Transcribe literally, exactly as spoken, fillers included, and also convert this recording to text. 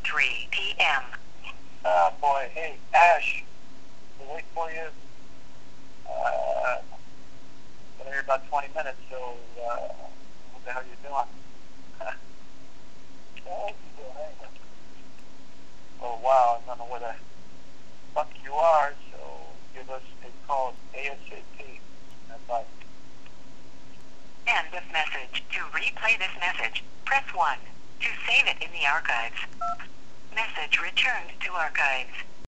three p m Uh, boy, hey, Ash, we'll wait for you. Uh, been here about twenty minutes, so, uh, what the hell are you doing? Oh, you doing anything? Oh, wow, I don't know where the fuck you are, so give us a call ASAP. Bye. End of message. To replay this message, press one. To save it in the archives. Message returned to archives.